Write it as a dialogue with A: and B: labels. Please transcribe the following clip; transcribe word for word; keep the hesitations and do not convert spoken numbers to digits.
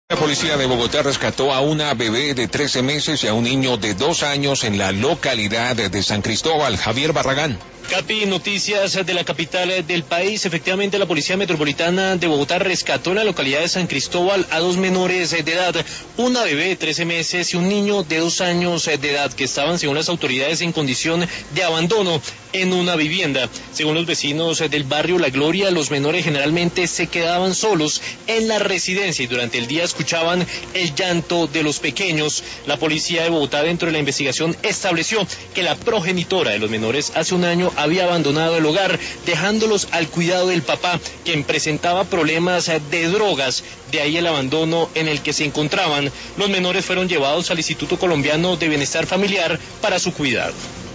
A: La policía de Bogotá rescató a una bebé de trece meses y a un niño de dos años en la localidad de San Cristóbal. Javier Barragán.
B: Capi, noticias de la capital del país. Efectivamente, la Policía Metropolitana de Bogotá rescató en la localidad de San Cristóbal a dos menores de edad, una bebé de trece meses y un niño de dos años de edad que estaban, según las autoridades, en condición de abandono en una vivienda. Según los vecinos del barrio La Gloria, los menores generalmente se quedaban solos en la residencia y durante el día escuchaban el llanto de los pequeños. La Policía de Bogotá, dentro de la investigación, estableció que la progenitora de los menores hace un año había abandonado el hogar, dejándolos al cuidado del papá, quien presentaba problemas de drogas. De ahí el abandono en el que se encontraban. Los menores fueron llevados al Instituto Colombiano de Bienestar Familiar para su cuidado.